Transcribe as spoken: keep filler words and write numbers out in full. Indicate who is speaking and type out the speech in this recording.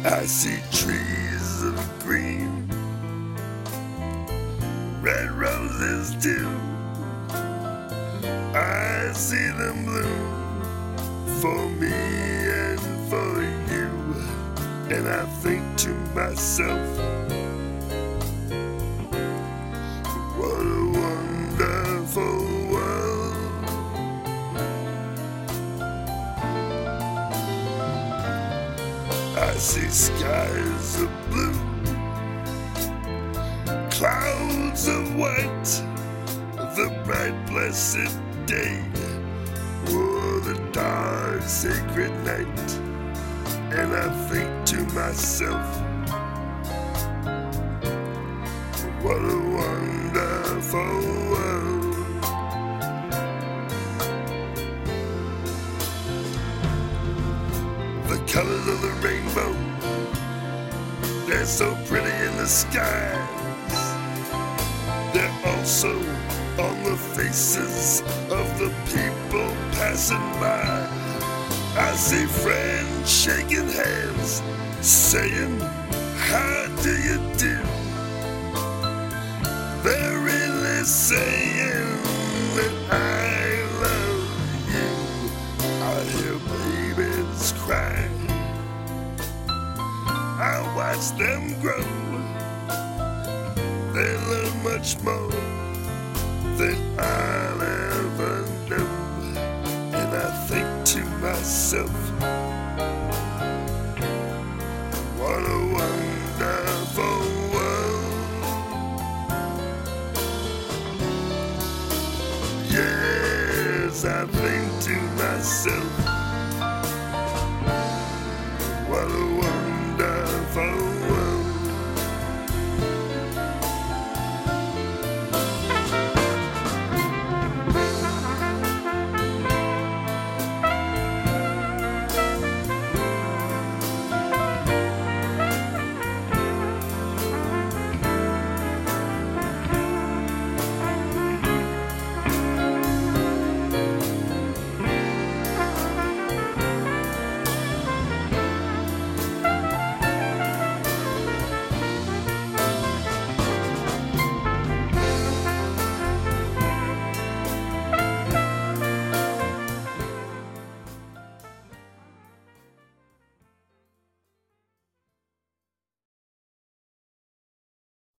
Speaker 1: I see trees of green, red roses too. I see them bloom for me and for you. And I think to myself, what a wonderful world. I see skies of blue, clouds of white, the bright blessed day, or the dark sacred night. And I think to myself, what a wonderful world. The colors of the rainbow, they're so pretty in the skies. They're also on the faces of the people passing by. I see friends shaking hands, saying, how do you do? They're really saying that I love you. I hear babies cry, I watch them grow. They learn much more than I'll ever know. And I think to myself, what a wonderful world. Yes, I think to myself,